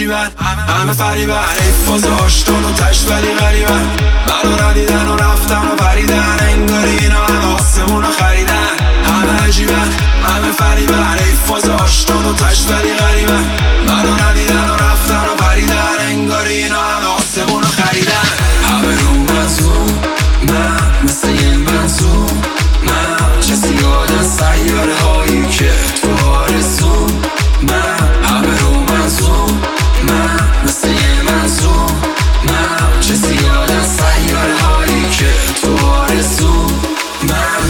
عجیبن، همه فریبن، ای فاز آشتون و تشت ولی غریبن. منو ندیدن و رفتن و پریدن، انگار اینا هم آسمون رو خریدن. همه عجیبن، همه فریبن، ای فاز آشتون و تشت ولی غریبن. منو ندیدن و رفتن و پریدن، انگار اینا هم آسمون رو خریدن. همه رو منظور من مثل یه منظور من، کسی یادن سیاره هایی که تو آرزو من. همه رو منظور من مثل یه منظور من، کسی یادن سیاره هایی که تو آرزو من.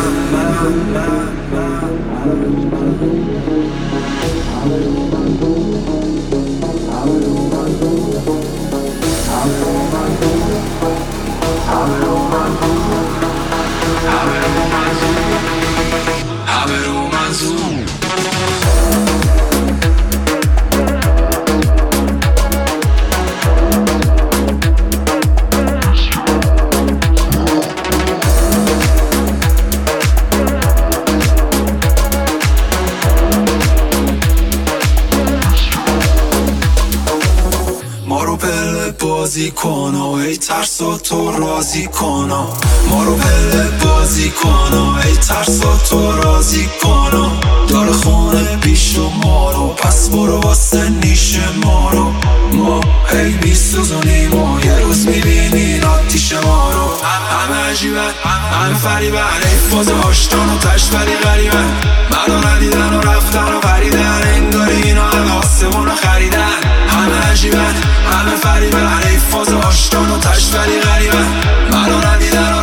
ما رو پله بازی کن و ای ترسا تو راضی کن، ما رو پله بازی کن و ای ترسا تو راضی کن. داره خونه پیش ما رو، پس برو واسه نیش ما رو. ما هی میسوزونیم و یه روز میبینین آتیش ما رو. همه عجیبن، همه فریبن، ای فاز آشتان و تشت ولی غریبن. منو ندیدن و رفتن و پریدن، انگار اینا هم آسمون رو خریدن. همه عجیبن، همه فریبن، ای فاز آشتان و تشت ولی غریبن. منو ندیدن و